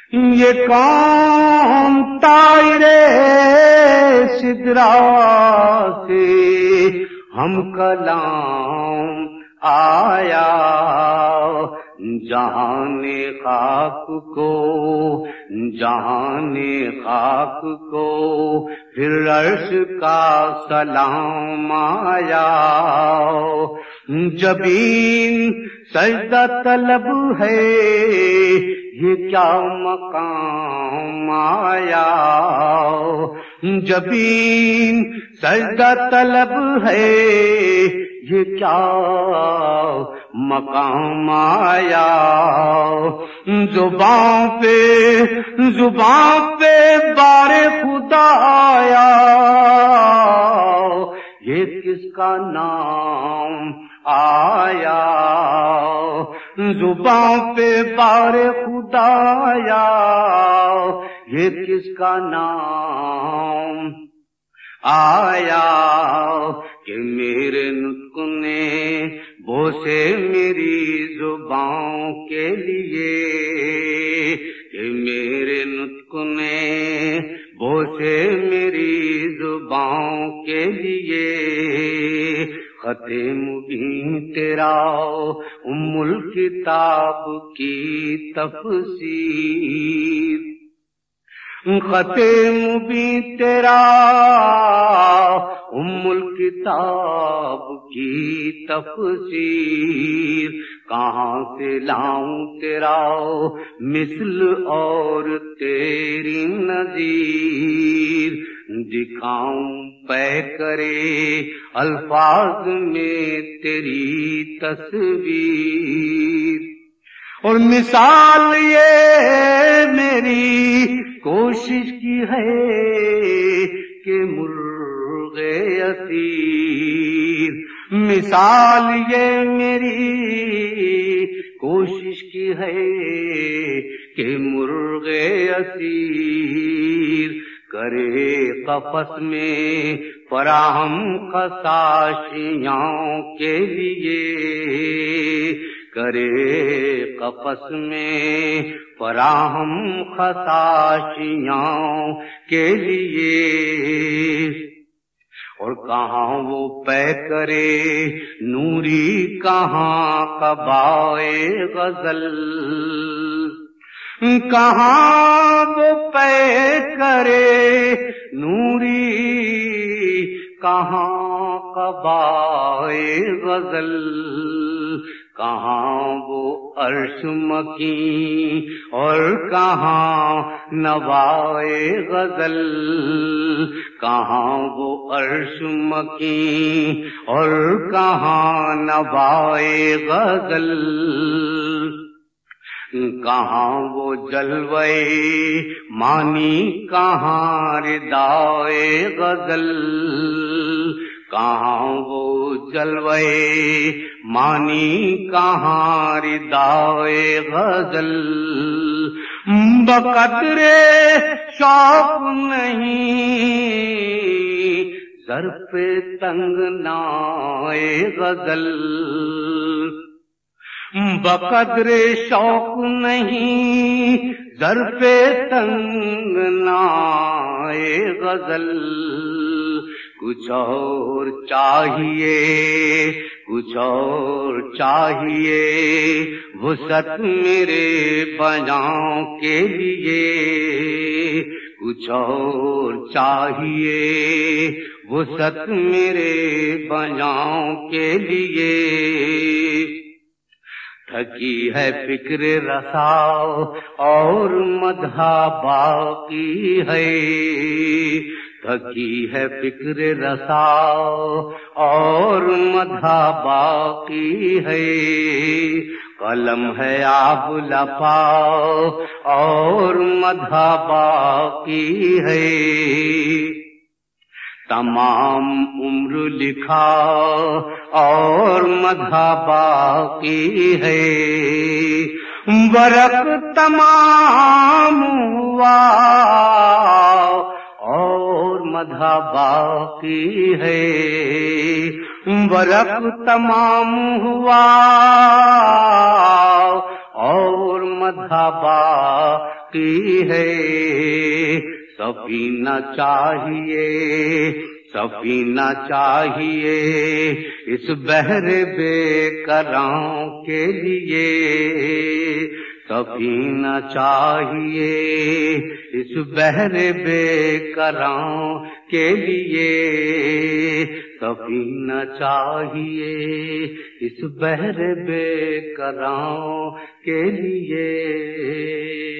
یہ کام طائرے سدرا سے ہم کلام آیا، جہان خاک کو پھر عرش کا سلام آیا۔ جبین سجدہ طلب ہے یہ کیا مقام آیا، جبین سجدہ طلب ہے یہ کیا مقام آیا۔ زبان پہ بار خدا آیا، یہ کس کا نام آیا، زبان پہ بار خدا آیا، یہ کس کا نام آیا کہ میرے نطق نے بوسے میری زبان کے لیے، کہ میرے نطق نے بوسے میری زبان کے لیے۔ خط مبین تیرا ام الکتاب کی تفسیر، خط مبین تیرا ام الکتاب کی تفسیر، کہاں سے لاؤں تیرا مثل اور تیری نظیر، دکھاؤں پے کرے الفاظ میں تیری تصویر، اور مثال یہ میری کوشش کی ہے کہ مرغ اسیر، مثال یہ میری کوشش کی ہے کہ مرغ اسیر، کرے قفس میں فراہم خشاشیوں کے لیے، کرے قفس میں فراہم خشاشیوں کے لیے، اور کہاں وہ پے کرے نوری کہاں قبائے غزل، کہاں وہ پے کرے نوری کہاں قبائے غزل، کہاں وہ عرش مکیں اور کہاں نوائے غزل، کہاں وہ عرش مکیں اور کہاں نوائے غزل، کہاں وہ جلوے مانی کہاں ردائے غزل، کہاں وہ جلوے مانی کہاں ردائے غزل، بقدر شوق نہیں ظرف تنگنائے غزل، بقدر شوق نہیں ظرف تنگنائے غزل، کچھ اور چاہیے وسعت میرے بیاں کے لیے، کچھ اور چاہیے وسعت میرے بیاں کے لیے، تھکی ہے فکر رسا اور مدح باقی ہے، تھکی ہے فکر رسا اور مدح باقی ہے، قلم ہے آب لفا اور مدح باقی ہے، تمام عمر لکھا اور مدح باقی ہے، ورق تمام ہوا اور مدح باقی ہے، ورق تمام ہوا اور مدح باقی ہے، سفینہ چاہیے، سفینہ چاہیے اس بحر بے کراں کے لیے، سفینہ چاہیے اس بحر بے کراں کے لیے، سفینہ چاہیے اس بحر بے کراں کے لیے۔